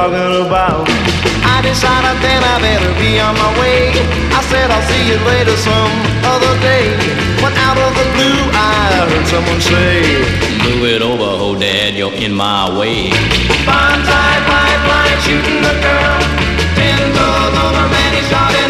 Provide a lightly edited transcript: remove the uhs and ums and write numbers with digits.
talking about. I decided then I better be on my way. I said I'll see you later some other day. When out of the blue I heard someone say, move it over, oh dad, you're in my way. Bonsai pipeline shooting the girl. 10 toes over, man, he shot it.